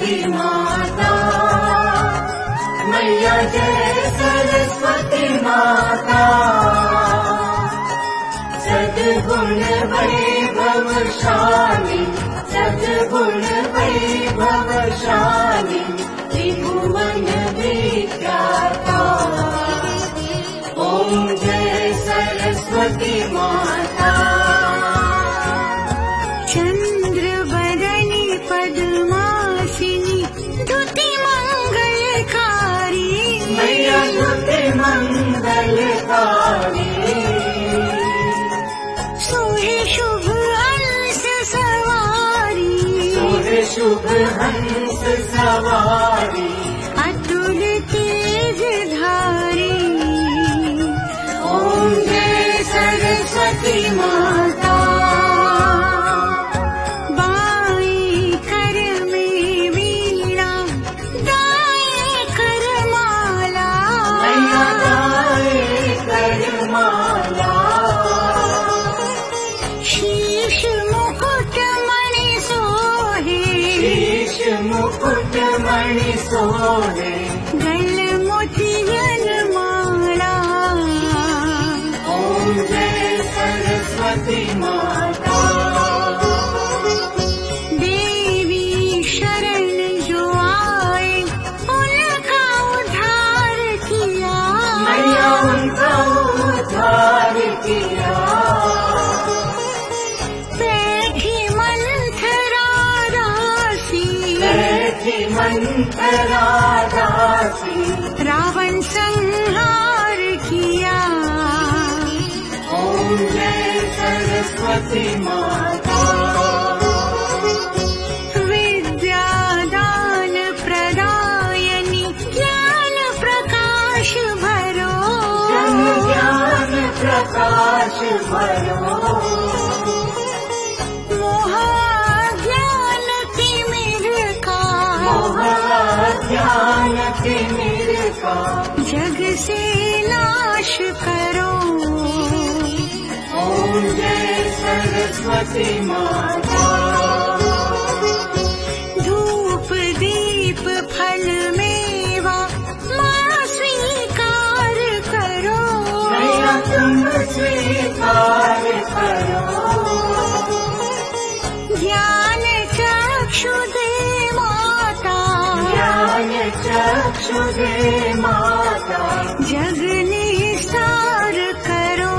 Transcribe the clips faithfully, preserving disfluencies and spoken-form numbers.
सरस्वती माता, मैया जय सरस्वती माता। सद्गुण वैभवशाली, सद्गुण वैभवशाली, त्रिभुवन विख्याता। ओम जय सरस्वती माता। चंद्रवदनी पद्मासिनी, स्तुति मंगलकारी, मैया स्तुति मंगलकारी। सोहे शुभ हंस सवारी, सोहे शुभ हंस सवारी, अतुल तेज धारी। ओम जय सरस्वती माता। बाएं कर में वीणा, दाएं कर माला, मैया दाएं कर माला। शीश मुकुट मणि सोहे, शीश मुकुट मणि सोहे, गल मोतियन माला। ओम जय सरस्वती माता। देवी शरण जो आए, उनका उद्धार किया, मैया उनका उद्धार किया। बैठी मंथरा दासी, बैठी मंथरा दासी, रावण संहार किया। ओम जय सरस्वती माता। विद्यादान प्रदायनी, ज्ञान प्रकाश भरो, जन ज्ञान प्रकाश भरो। मोह ज्ञान तिमिर का, मोह ज्ञान तिमिर का, जग से नाश करो। ओम जय सरस्वती माता। धूप दीप फल मेवा, माँ स्वीकार करो, मैया तुम स्वीकार करो। ज्ञान चक्षु दे माता, ज्ञान चक्षु दे माता, जग निस्तार करो।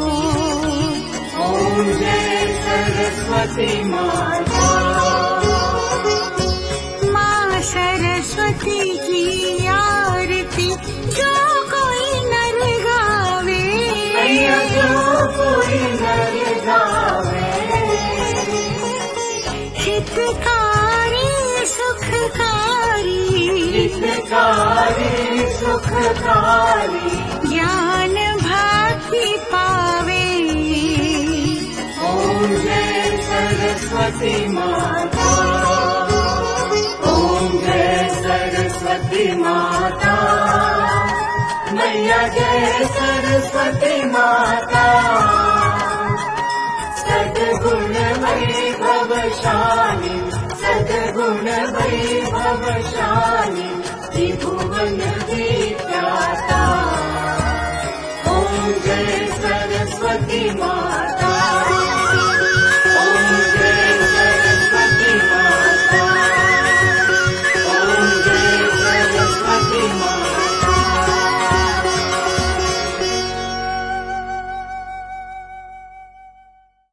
ओम जय सरस्वती माता। माँ सरस्वती की आरती जो कोई नर गावे, मैया जो कोई नर गावे, हितकारी सुखकारी, हितकारी सुखकारी, ज्ञान भक्ति पावे। ओम जय सरस्वती माता। ओम जय सरस्वती माता, मैया जय सरस्वती माता। सद्गुण वैभवशाली, सद्गुण वैभवशाली, त्रिभुवन विख्याता। ओम जय सरस्वती माता।